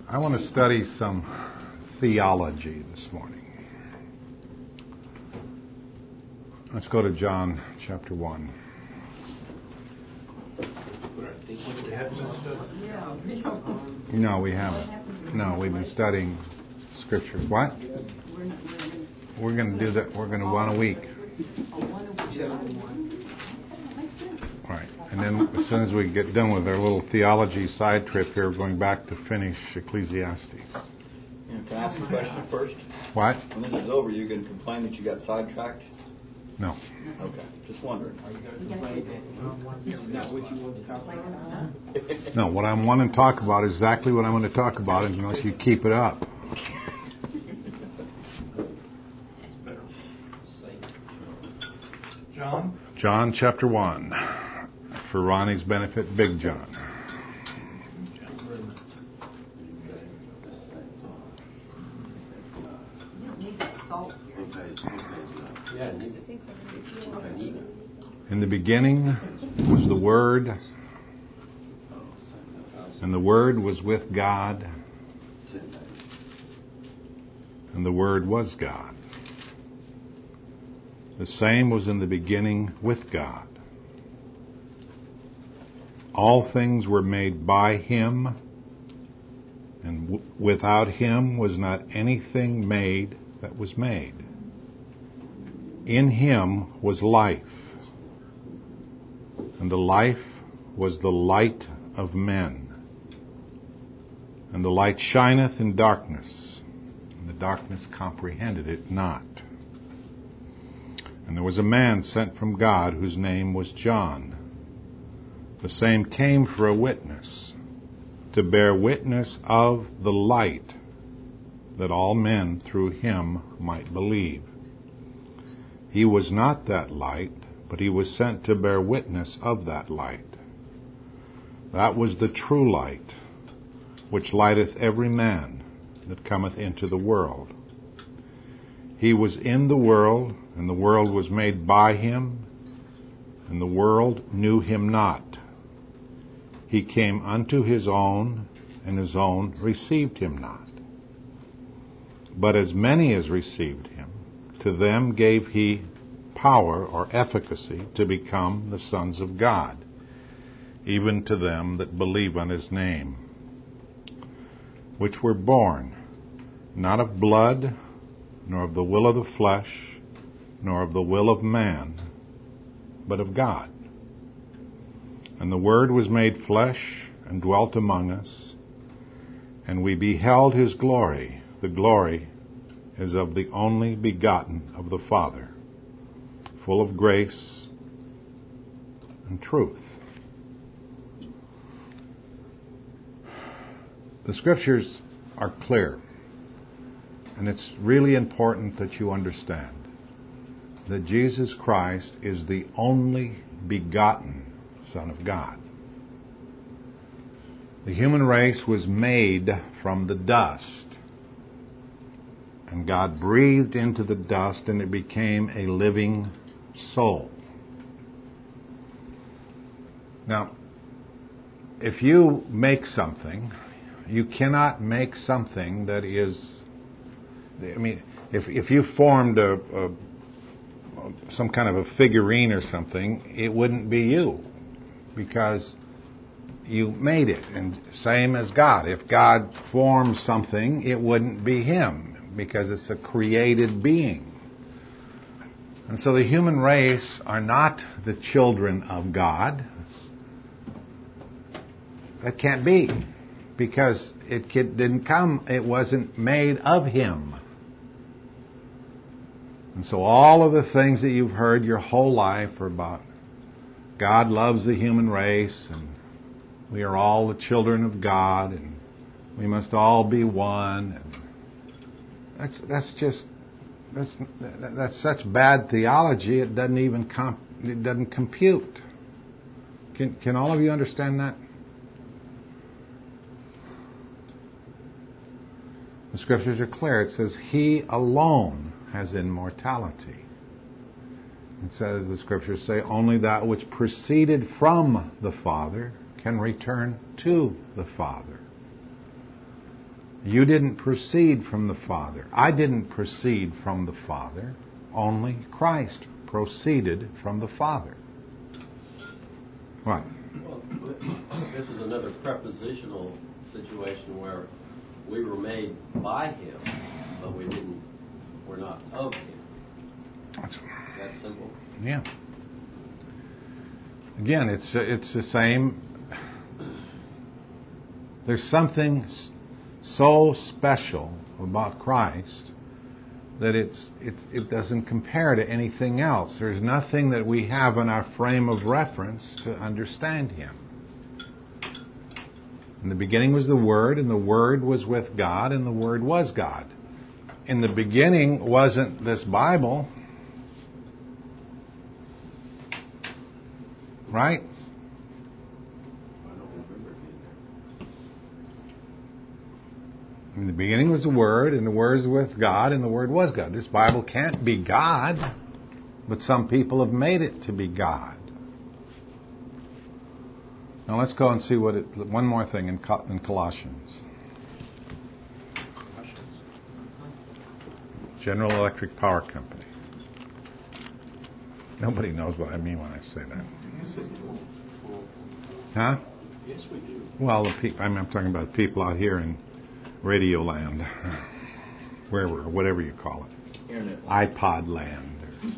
I want to study some theology this morning. Let's go to John chapter 1. No, we haven't. No, we've been studying scriptures. What? We're going to do that. We're going to one a week. All right. And then as soon as we get done with our little theology side trip here, we're going back to finish Ecclesiastes. Can I ask a question first? What? When this is over, you can complain that you got sidetracked? No. Okay. Just wondering. Are you going to complain that not what you want to talk about? No, what I want to talk about is exactly what I'm going to talk about unless you keep it up. John chapter 1. For Ronnie's benefit, Big John. In the beginning was the Word, and the Word was with God, and the Word was God. The same was in the beginning with God. All things were made by Him, and without Him was not anything made that was made. In Him was life, and the life was the light of men. And the light shineth in darkness, and the darkness comprehended it not. And there was a man sent from God whose name was John. The same came for a witness, to bear witness of the light, that all men through him might believe. He was not that light, but he was sent to bear witness of that light. That was the true light, which lighteth every man that cometh into the world. He was in the world, and the world was made by him, and the world knew him not. He came unto his own, and his own received him not. But as many as received him, to them gave he power or efficacy to become the sons of God, even to them that believe on his name, which were born not of blood, nor of the will of the flesh, nor of the will of man, but of God. And the Word was made flesh and dwelt among us, and we beheld his glory. The glory is of the only begotten of the Father, full of grace and truth. The Scriptures are clear, and it's really important that you understand that Jesus Christ is the only begotten Son of God. The human race was made from the dust, and God breathed into the dust, and it became a living soul. Now, if you make something, you cannot make something that is, if you formed some kind of a figurine or something, it wouldn't be you, because you made it. And same as God. If God formed something, it wouldn't be Him, because it's a created being. And so the human race are not the children of God. That can't be, because it wasn't made of Him. And so all of the things that you've heard your whole life are about God loves the human race, and we are all the children of God, and we must all be one. And that's such bad theology. It doesn't compute. Can all of you understand that? The Scriptures are clear. It says, He alone has immortality. It says, the Scriptures say, only that which proceeded from the Father can return to the Father. You didn't proceed from the Father. I didn't proceed from the Father. Only Christ proceeded from the Father. What? Well, this is another prepositional situation where we were made by Him, but we're not of Him. That's simple. Yeah. Again, it's the same. There's something so special about Christ that it doesn't compare to anything else. There's nothing that we have in our frame of reference to understand Him. In the beginning was the Word, and the Word was with God, and the Word was God. In the beginning wasn't this Bible, right? In the beginning was the Word, and the Word was with God, and the Word was God. This Bible can't be God, but some people have made it to be God. Now let's go and see one more thing in Colossians. General Electric Power Company. Nobody knows what I mean when I say that. Huh? Yes, we do. Well, I'm talking about people out here in Radio Land, wherever, whatever you call it. Internet. iPod Land.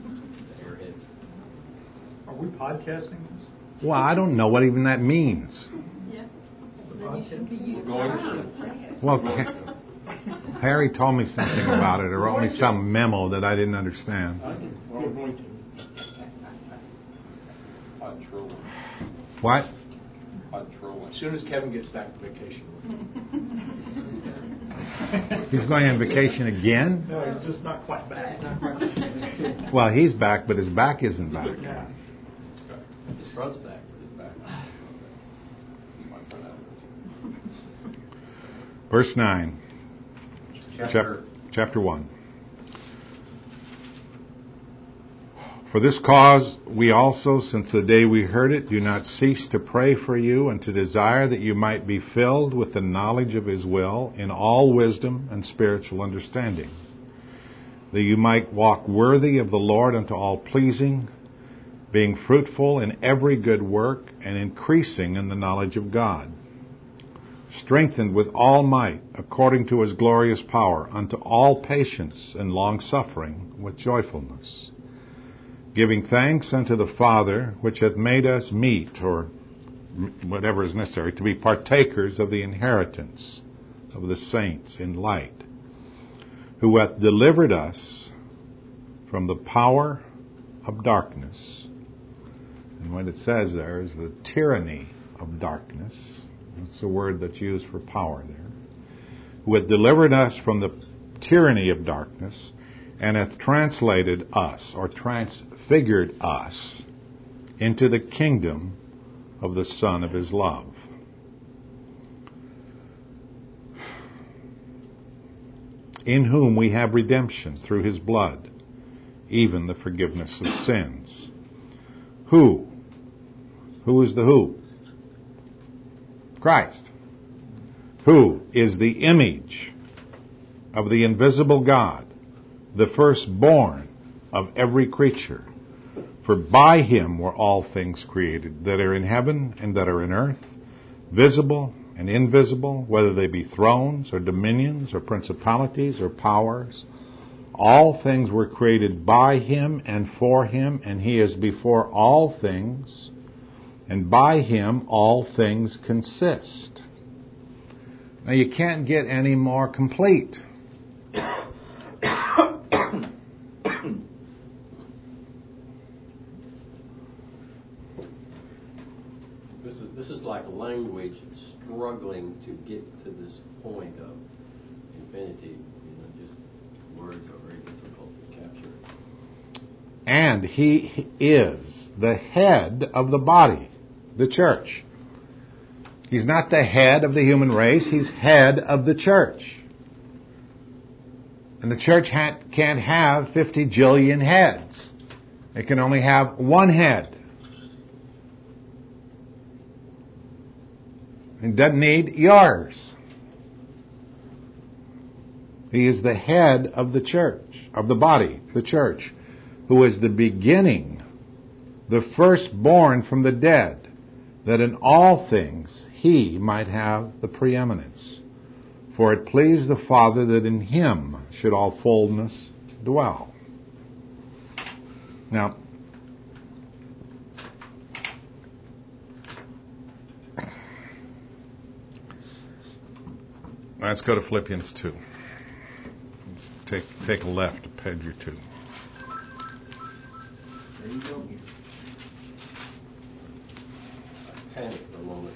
Are we podcasting this? Well, I don't know what even that means. Yeah. We're going to. Well, Harry told me something about it, or wrote me some memo that I didn't understand. We're going to. What? As soon as Kevin gets back to vacation. He's going on vacation again? No, he's just not quite back. Well, he's back, but his back isn't back. Yeah. His front's back, but his back. Verse 9. Chapter 1. For this cause we also, since the day we heard it, do not cease to pray for you and to desire that you might be filled with the knowledge of His will in all wisdom and spiritual understanding, that you might walk worthy of the Lord unto all pleasing, being fruitful in every good work and increasing in the knowledge of God, strengthened with all might according to His glorious power unto all patience and long-suffering with joyfulness, giving thanks unto the Father, which hath made us meet, or whatever is necessary, to be partakers of the inheritance of the saints in light, who hath delivered us from the power of darkness. And what it says there is the tyranny of darkness. That's the word that's used for power there. Who hath delivered us from the tyranny of darkness, and hath translated us, or transfigured us, into the kingdom of the Son of His love. In whom we have redemption through His blood, even the forgiveness of sins. Who? Who is the who? Christ. Who is the image of the invisible God, the firstborn of every creature. For by Him were all things created, that are in heaven and that are in earth, visible and invisible, whether they be thrones or dominions or principalities or powers. All things were created by Him and for Him, and He is before all things, and by Him all things consist. Now you can't get any more complete. This is like language struggling to get to this point of infinity. Just words are very difficult to capture. And He is the head of the body, the church. He's not the head of the human race. He's head of the church. And the church can't have 50 jillion heads. It can only have one head. It doesn't need yours. He is the head of the church, of the body, the church, who is the beginning, the firstborn from the dead, that in all things he might have the preeminence. For it pleased the Father that in him should all fullness dwell. Now, let's go to Philippians 2. Let's take a left to page 2. There you go. I panicked for a moment.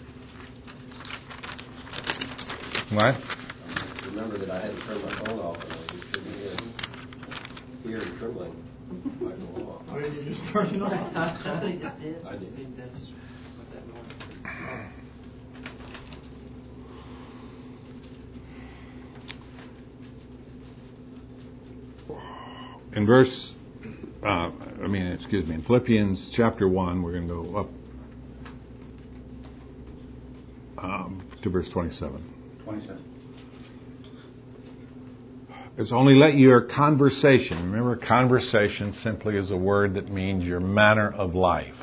What? I remember that I had to turn my phone off, and I was just sitting here, fear and trembling. Might go off. Why didn't you just turn it off? Somebody just did. I did. I think that's what that noise is. In in Philippians chapter 1, we're going to go up to verse 27. 27. It's only let your conversation, remember conversation simply is a word that means your manner of life.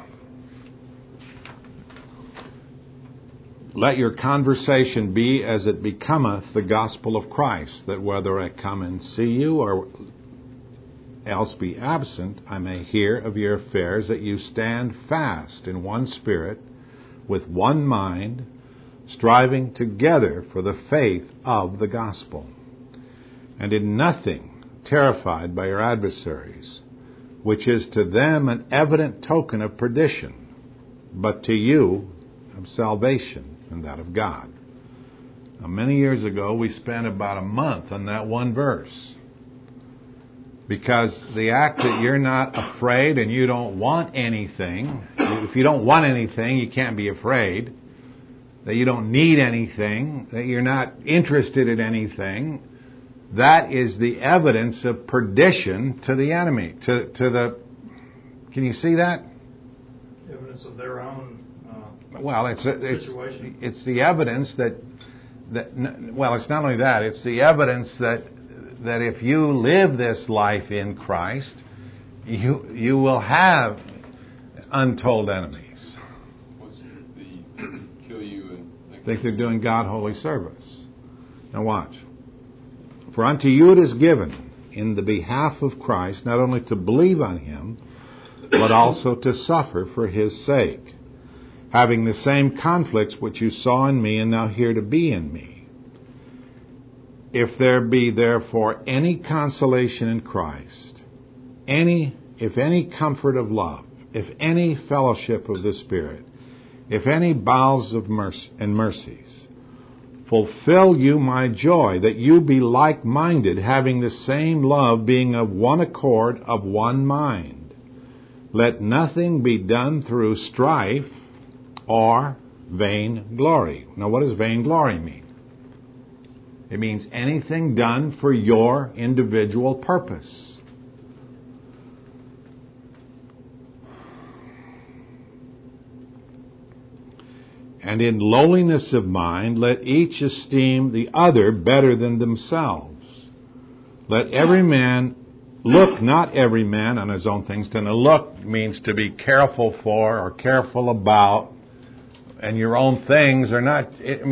Let your conversation be as it becometh the gospel of Christ, that whether I come and see you or else be absent, I may hear of your affairs, that you stand fast in one spirit, with one mind, striving together for the faith of the gospel, and in nothing terrified by your adversaries, which is to them an evident token of perdition, but to you of salvation, and that of God. Now, many years ago, we spent about a month on that one verse. Because the act that you're not afraid and you don't want anything, if you don't want anything, you can't be afraid, that you don't need anything, that you're not interested in anything, that is the evidence of perdition to the enemy. Can you see that? Evidence of their own situation. It's the evidence that it's not only that, it's the evidence that if you live this life in Christ, you will have untold enemies. What's the kill you and Think they're doing God holy service. Now watch. For unto you it is given in the behalf of Christ not only to believe on him, but also to suffer for his sake, having the same conflicts which you saw in me and now hear to be in me. If there be therefore any consolation in Christ, if any comfort of love, if any fellowship of the Spirit, if any bowels of mercy and mercies, fulfill you my joy, that you be like-minded, having the same love, being of one accord, of one mind. Let nothing be done through strife or vain glory. Now, what does vain glory mean? It means anything done for your individual purpose. And in lowliness of mind, let each esteem the other better than themselves. Let every man look, not every man on his own things. To look means to be careful for or careful about, and your own things are not,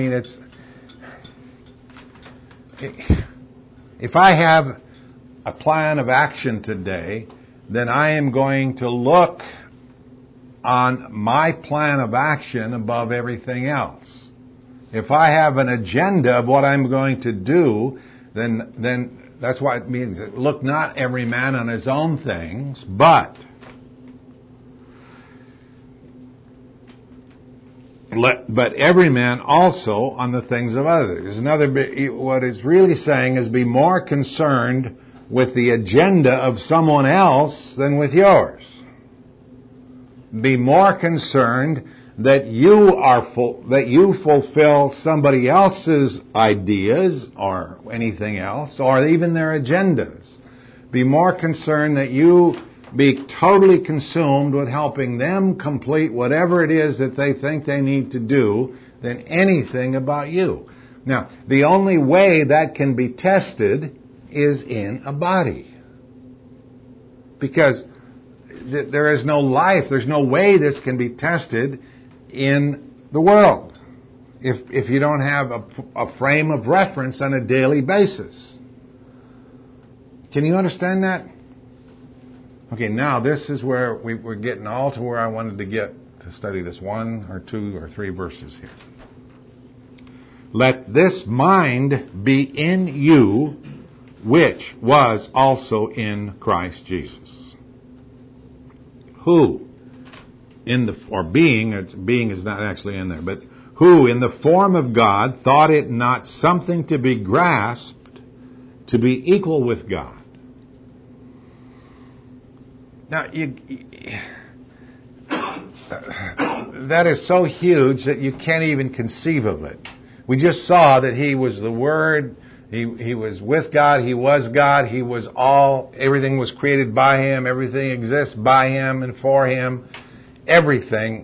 if I have a plan of action today, then I am going to look on my plan of action above everything else. If I have an agenda of what I'm going to do, then that's why it means look not every man on his own things, but every man also on the things of others. What it's really saying is be more concerned with the agenda of someone else than with yours. Be more concerned that you fulfill somebody else's ideas or anything else, or even their agendas. Be more concerned that you be totally consumed with helping them complete whatever it is that they think they need to do than anything about you. Now, the only way that can be tested is in a body. Because there is no life, there's no way this can be tested in the world if you don't have a frame of reference on a daily basis. Can you understand that? Okay, now this is where we're getting all to where I wanted to get to study this 1 or 2 or 3 verses here. Let this mind be in you, which was also in Christ Jesus. Who, being is not actually in there, but who in the form of God thought it not something to be grasped, to be equal with God. Now, that is so huge that you can't even conceive of it. We just saw that He was the Word, He was with God, He was God, He was everything was created by Him, everything exists by Him and for Him, everything.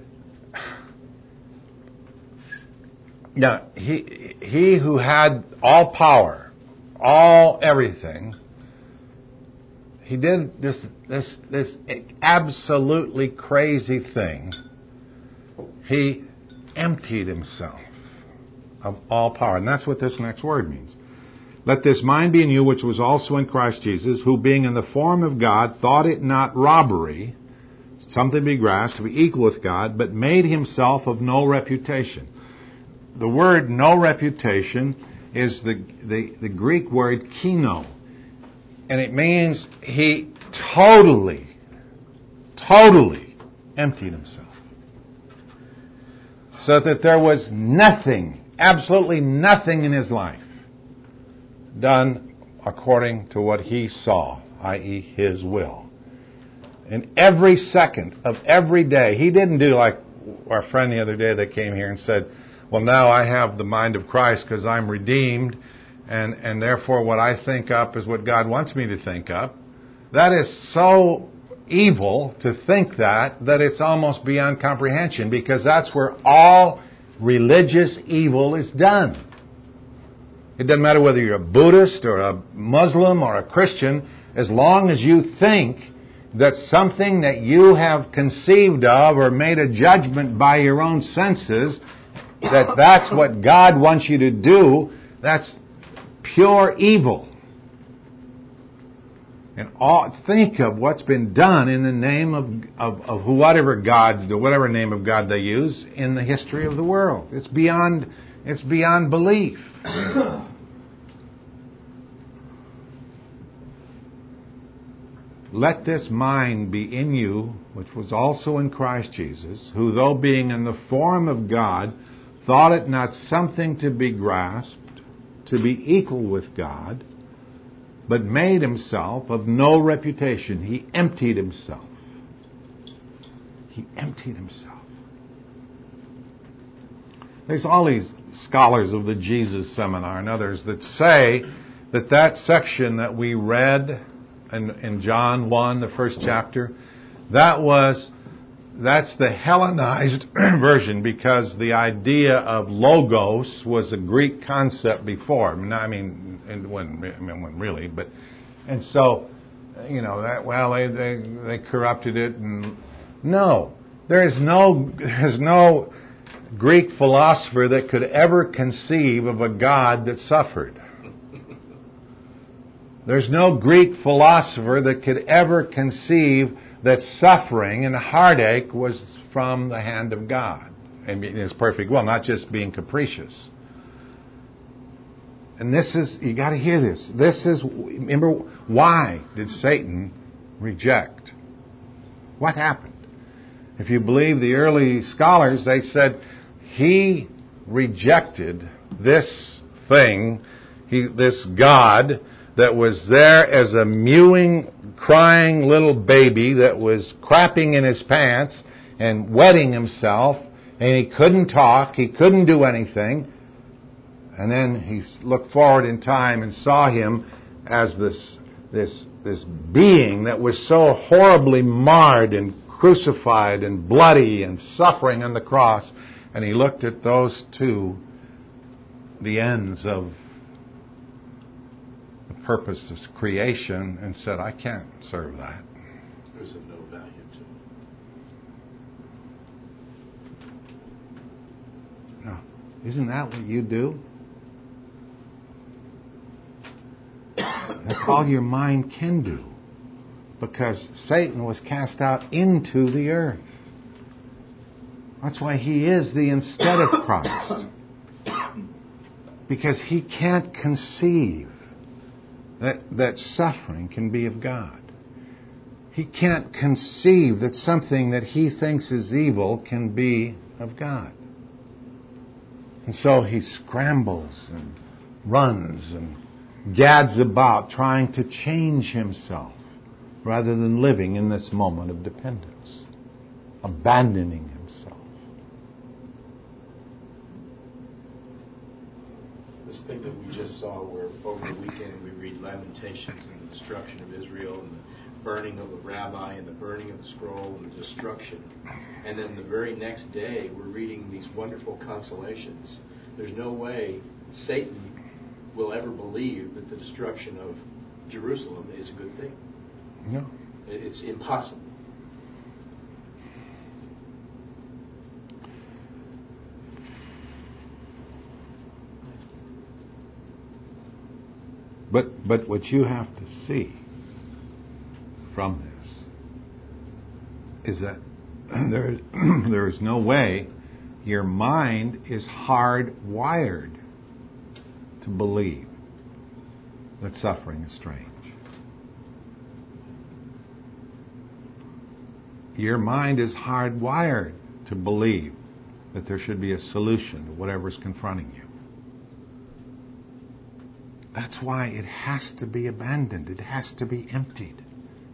Now, He who had all power, everything, He did this absolutely crazy thing. He emptied Himself of all power. And that's what this next word means. Let this mind be in you, which was also in Christ Jesus, who being in the form of God, thought it not robbery, something to be grasped, to be equal with God, but made Himself of no reputation. The word no reputation is the Greek word kino. And it means He totally emptied Himself. So that there was nothing, absolutely nothing in His life done according to what He saw, i.e. His will. In every second of every day, He didn't do like our friend the other day that came here and said, well, now I have the mind of Christ because I'm redeemed, and therefore what I think up is what God wants me to think up. That is so evil to think that it's almost beyond comprehension, because that's where all religious evil is done. It doesn't matter whether you're a Buddhist or a Muslim or a Christian, as long as you think that something that you have conceived of or made a judgment by your own senses, that's what God wants you to do, that's pure evil. And think of what's been done in the name of whatever name of God they use in the history of the world. It's beyond belief. Let this mind be in you, which was also in Christ Jesus, who though being in the form of God, thought it not something to be grasped, to be equal with God, but made Himself of no reputation. He emptied Himself. He emptied Himself. There's all these scholars of the Jesus Seminar and others that say that section that we read in John 1, the first chapter, that's the Hellenized version, because the idea of logos was a Greek concept before. It wasn't really, but and so they corrupted it, and no, there's no Greek philosopher that could ever conceive of a God that suffered. There's no Greek philosopher that could ever conceive that suffering and heartache was from the hand of God and His perfect will, not just being capricious. And you got to hear this. Remember, why did Satan reject? What happened? If you believe the early scholars, they said he rejected this thing, this God that was there as a mewing, crying little baby that was crapping in his pants and wetting himself, and he couldn't talk, he couldn't do anything. And then he looked forward in time and saw Him as this being that was so horribly marred and crucified and bloody and suffering on the cross. And he looked at those two the ends of the purpose of creation and said, I can't serve that. There's of no value to it. No. Isn't that what you do? That's all your mind can do. Because Satan was cast out into the earth. That's why he is the instead of Christ. Because he can't conceive that suffering can be of God. He can't conceive that something that he thinks is evil can be of God. And so he scrambles and runs and gads about trying to change himself rather than living in this moment of dependence, abandoning himself. This thing that we just saw where over the weekend we read Lamentations and the destruction of Israel and the burning of the rabbi and the burning of the scroll and the destruction. And then the very next day we're reading these wonderful consolations. There's no way Satan will ever believe that the destruction of Jerusalem is a good thing. No. It's impossible. But what you have to see from this is that there is no way your mind is hardwired to believe that suffering is strange. Your mind is hardwired to believe that there should be a solution to whatever's confronting you. That's why it has to be abandoned. It has to be emptied.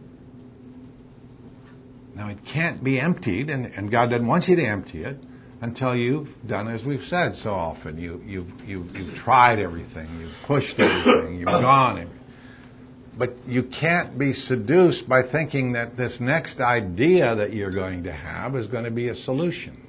Now, it can't be emptied, and God doesn't want you to empty it until you've done as we've said so often. You've tried everything. You've pushed everything. You've gone. But you can't be seduced by thinking that this next idea that you're going to have is going to be a solution.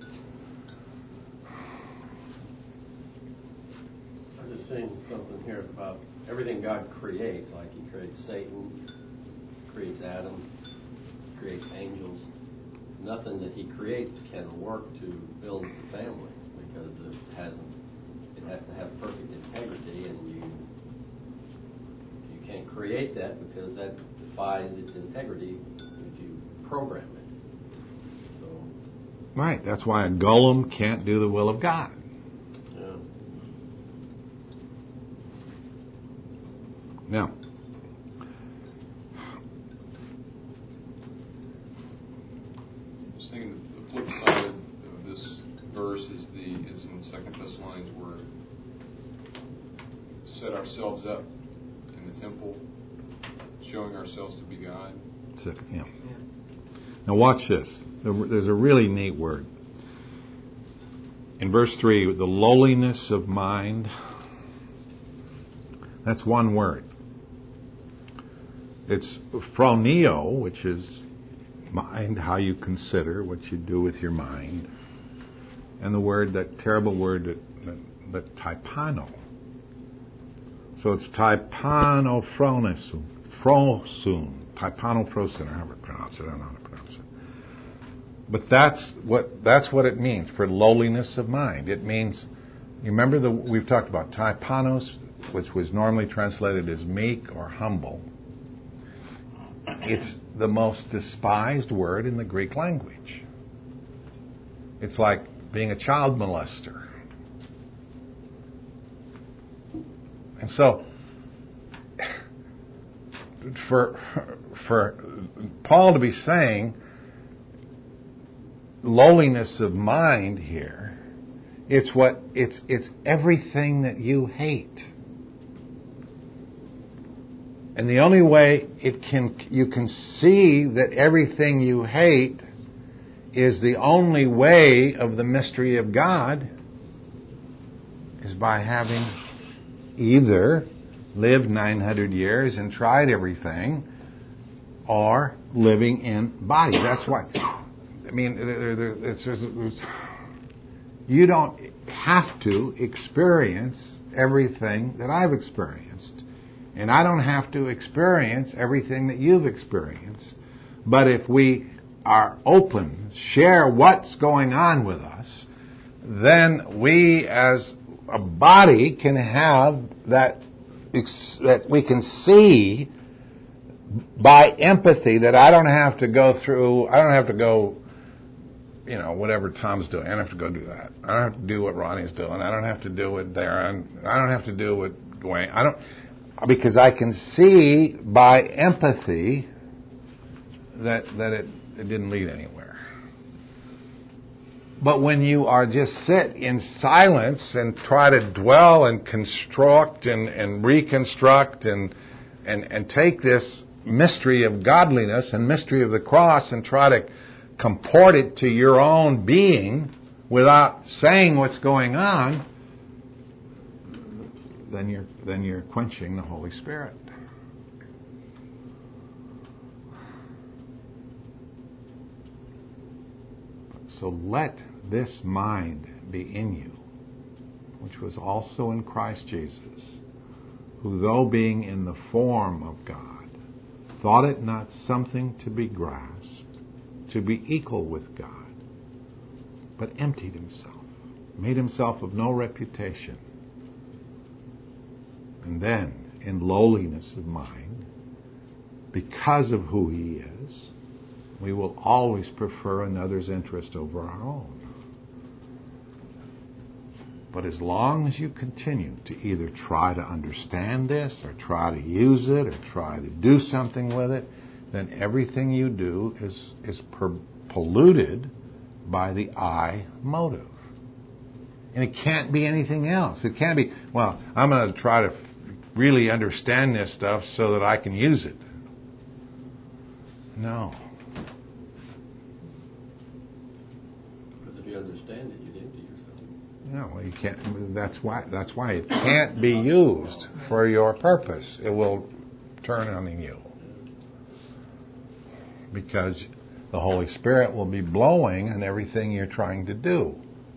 I'm just saying something here about everything God creates, like He creates Satan, creates Adam, creates angels. Nothing that He creates can work to build the family because it has to have perfect integrity, and you can't create that because that defies its integrity if you program it. So, Right. That's why a golem can't do the will of God. yeah. Now, Just thinking the flip side of this verse is in 2 Thessalonians where set ourselves up in the temple, showing ourselves to be God. yeah. Now watch this. There's a really neat word. In verse 3, the lowliness of mind. That's one word. It's phroneo, which is mind, how you consider, what you do with your mind. And the word, that terrible word, that typano. So it's typanophronisum, typanophrosin, or however you pronounce it. I don't know how to pronounce it. But that's what it means for lowliness of mind. It means, you remember we've talked about typanos, which was normally translated as meek or humble. It's the most despised word in the Greek language. It's like being a child molester. And so, for Paul to be saying lowliness of mind here, it's everything that you hate. And the only way you can see that everything you hate is the only way of the mystery of God is by having either lived 900 years and tried everything, or living in body. That's why. I mean, You don't have to experience everything that I've experienced. And I don't have to experience everything that you've experienced. But if we are open, share what's going on with us, then we as a body can have that we can see by empathy that I don't have to go, whatever Tom's doing. I don't have to go do that. I don't have to do what Ronnie's doing. I don't have to do what Darren. I don't have to do what Dwayne. Because I can see by empathy that it didn't lead anywhere. But when you are just sit in silence and try to dwell and construct and reconstruct and take this mystery of godliness and mystery of the cross and try to comport it to your own being without saying what's going on, then you're quenching the Holy Spirit. So let this mind be in you, which was also in Christ Jesus, who though being in the form of God, thought it not something to be grasped, to be equal with God, but emptied himself, made himself of no reputation. And then, in lowliness of mind, because of who he is, we will always prefer another's interest over our own. But as long as you continue to either try to understand this, or try to use it, or try to do something with it, then everything you do is polluted by the I motive. And it can't be anything else. It can't be, well, I'm going to try to really understand this stuff so that I can use it. No. Because if you understand it, you'd empty yourself. No, well, you can't. That's why it can't be used for your purpose. It will turn on you. Because the Holy Spirit will be blowing on everything you're trying to do.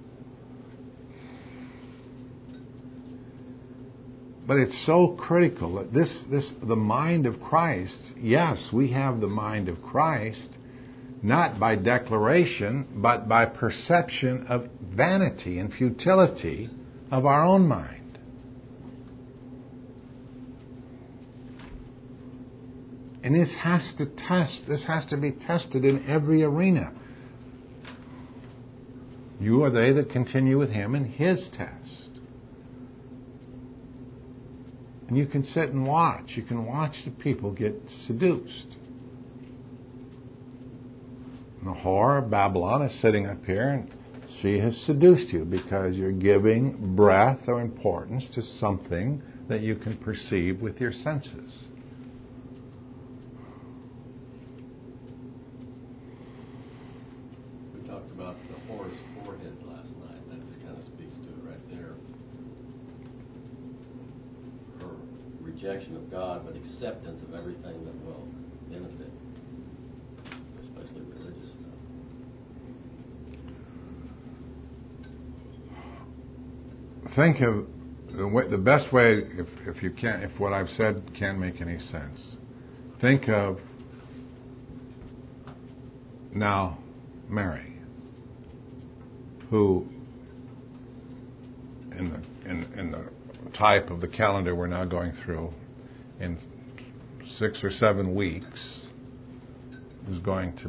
But it's so critical that the mind of Christ, yes, we have the mind of Christ, not by declaration, but by perception of vanity and futility of our own mind. And this has to be tested in every arena. You are they that continue with him in his test. And you can sit and watch. You can watch the people get seduced. And the whore of Babylon is sitting up here, and she has seduced you because you're giving breath or importance to something that you can perceive with your senses. We talked about the whore's forehead last night. That just kind of speaks to it right there. Her rejection of God, but acceptance of everything that will benefit, especially religious stuff. Think of the best way, if you can, if what I've said can't make any sense. Think of now Mary, who in the type of the calendar we're now going through, in 6 or 7 weeks, is going to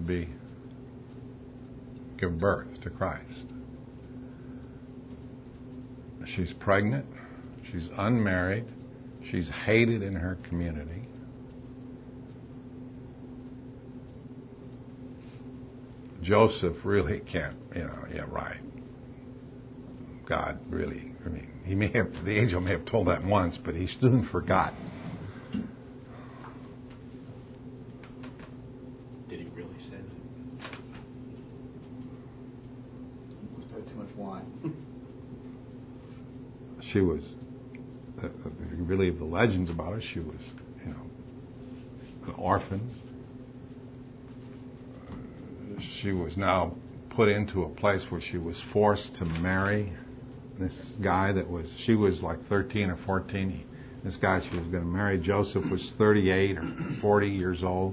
give birth to Christ. She's pregnant. She's unmarried. She's hated in her community. Joseph really can't, right. God really, the angel may have told that once, but he soon forgot. Did he really say that? Must have too much wine. She was, if you believe the legends about her, she was, an orphan. She was now put into a place where she was forced to marry this guy she was like 13 or 14. This guy she was going to marry, Joseph, was 38 or 40 years old.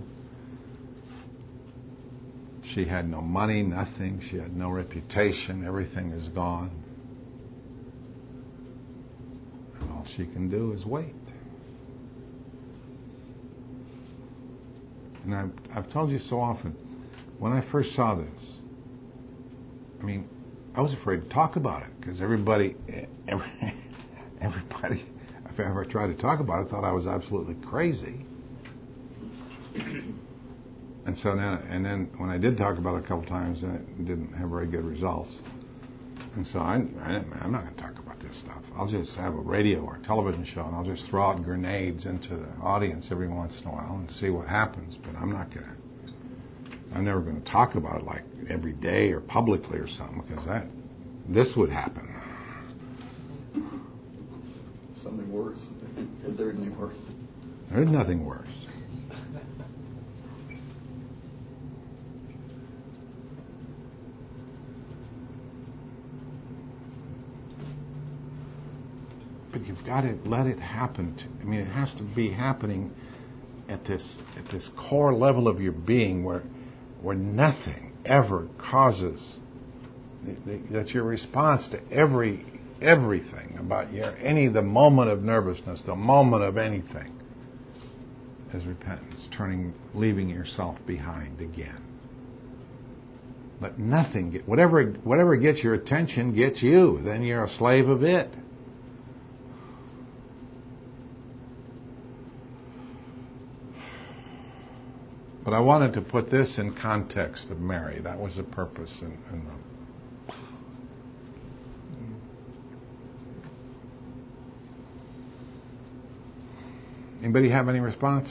She had no money, nothing. She had no reputation. Everything is gone. And all she can do is wait. And I've told you so often, when I first saw this, I was afraid to talk about it because everybody, if I ever tried to talk about it, thought I was absolutely crazy. And so then when I did talk about it a couple times, it didn't have very good results. And so I'm not going to talk about this stuff. I'll just have a radio or a television show, and I'll just throw out grenades into the audience every once in a while and see what happens. But I'm never going to talk about it like every day or publicly or something, because this would happen. Something worse. Is there anything worse? There's nothing worse. But you've got to let it happen. It has to be happening at this core level of your being where nothing ever causes that your response to everything about the moment of nervousness, the moment of anything, is repentance, leaving yourself behind again. Let nothing whatever gets your attention gets you. Then you're a slave of it. But I wanted to put this in context of Mary. That was the purpose. Anybody have any response?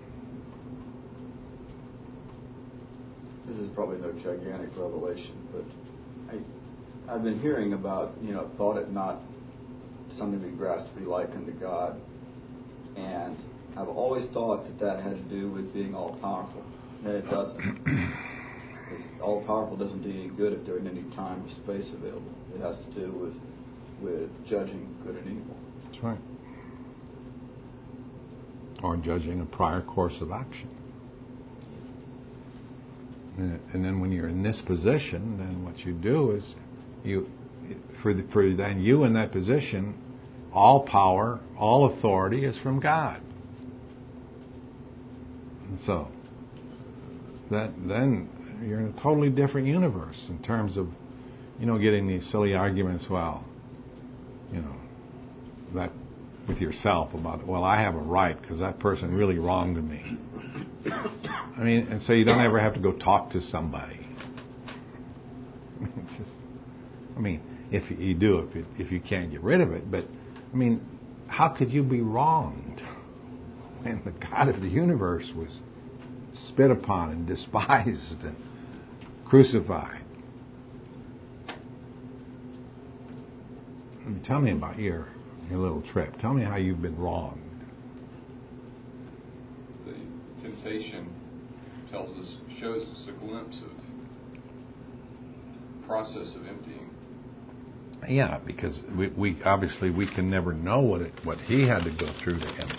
This is probably no gigantic revelation, but I've been hearing about, thought it not something to be grasped to be like unto God. And I've always thought that had to do with being all-powerful. And it doesn't. Because all-powerful doesn't do any good if there isn't any time or space available. It has to do with judging good and evil. That's right. Or judging a prior course of action. And then when you're in this position, then what you do is then you in that position, all power, all authority is from God. And so then you're in a totally different universe in terms of, getting these silly arguments, that with yourself about, I have a right because that person really wronged me. And so you don't ever have to go talk to somebody. It's just, if you do, if you can't get rid of it, but how could you be wronged when the God of the universe was spit upon and despised and crucified? Tell me about your little trip. Tell me how you've been wronged. The temptation shows us a glimpse of process of emptying. Yeah, because we obviously we can never know what he had to go through to empty.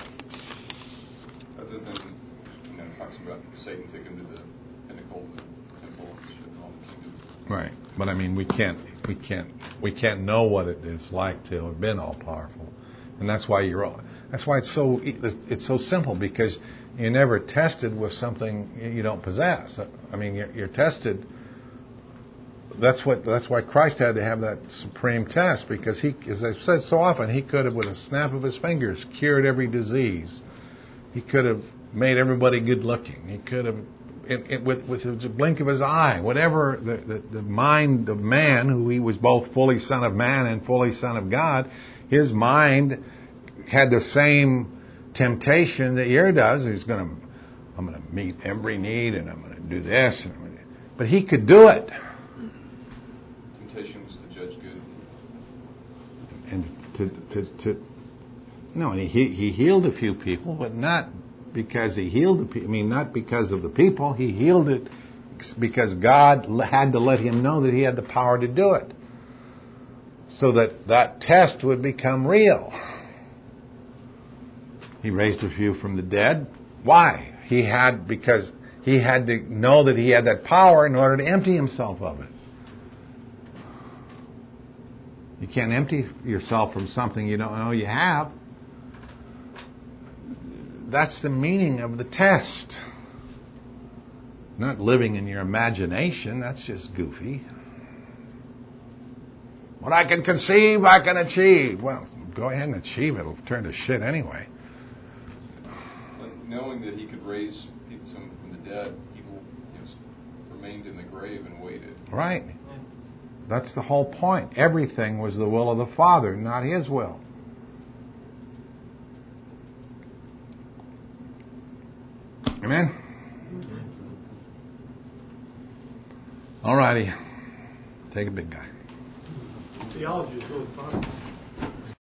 Other than it talks about Satan took him to the pinnacle of the temple and showed all the kingdoms. Right, but we can't know what it is like to have been all powerful, and that's why it's so simple, because you're never tested with something you don't possess. You're tested. That's why Christ had to have that supreme test, because he, as I've said so often, he could have, with a snap of his fingers, cured every disease. He could have made everybody good looking. He could have, with the blink of his eye, whatever the mind of man, who he was both fully Son of Man and fully Son of God, his mind had the same temptation that yours does. I'm going to meet every need, and I'm going to do this, but he could do it. Temptation was to judge good. And he healed a few people, but not because he healed the people. Not because of the people. He healed it weeks because God had to let him know that he had the power to do it so that that test would become real. He raised a few from the dead. Why? Because he had to know that he had that power in order to empty himself of it. You can't empty yourself from something you don't know you have. That's the meaning of the test. Not living in your imagination. That's just goofy. What I can conceive, I can achieve. Well, go ahead and achieve it. It'll turn to shit anyway. Knowing that he could raise some from the dead, people remained in the grave and waited. Right. That's the whole point. Everything was the will of the Father, not his will. Amen? All righty. Take a big guy. Theology is really fun.